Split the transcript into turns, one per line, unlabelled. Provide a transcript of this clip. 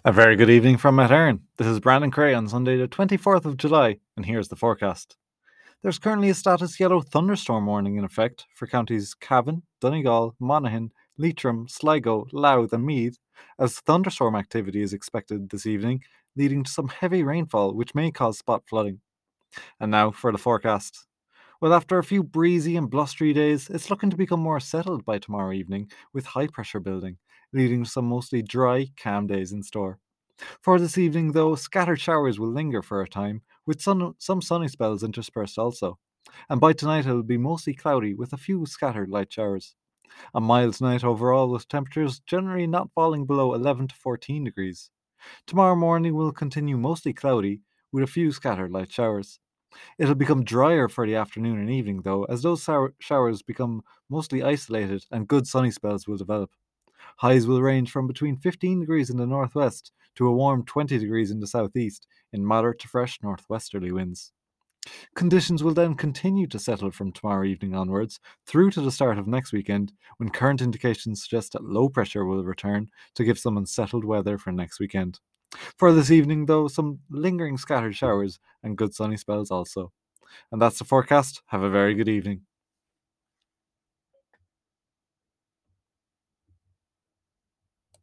A very good evening from Mount Erin. This is Brandon Cray on Sunday, the 24th of July, and here's the forecast. There's currently a status yellow thunderstorm warning in effect for counties Cavan, Donegal, Monaghan, Leitrim, Sligo, Louth, and Meath, as thunderstorm activity is expected this evening, leading to some heavy rainfall which may cause spot flooding. And now for the forecast. Well, after a few breezy and blustery days, it's looking to become more settled by tomorrow evening, with high pressure building, leading to some mostly dry, calm days in store. For this evening, though, scattered showers will linger for a time, with some sunny spells interspersed also. And by tonight, it'll be mostly cloudy with a few scattered light showers. A mild night overall, with temperatures generally not falling below 11 to 14 degrees. Tomorrow morning will continue mostly cloudy, with a few scattered light showers. It'll become drier for the afternoon and evening, though, as those showers become mostly isolated and good sunny spells will develop. Highs will range from between 15 degrees in the northwest to a warm 20 degrees in the southeast in moderate to fresh northwesterly winds. Conditions will then continue to settle from tomorrow evening onwards through to the start of next weekend, when current indications suggest that low pressure will return to give some unsettled weather for next weekend. For this evening, though, some lingering scattered showers and good sunny spells also. And that's the forecast. Have a very good evening.